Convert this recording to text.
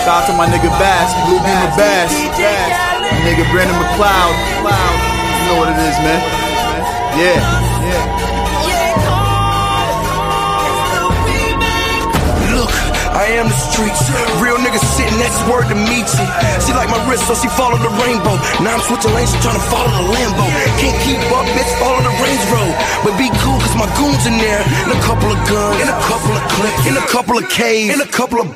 Shout out to my nigga Bass, Blue Beamer Bass. My nigga Brandon McLeod. You know what it is, man. Yeah. I am the streets, real niggas sitting, that's word to meet you. She like my wrist, so she follow the rainbow. Now I'm switching lanes, she tryna follow the Lambo. Can't keep up, bitch, follow the Range Road. But be cool, cause my goons in there. And a couple of guns, and a couple of clips, and a couple of K's, and a couple of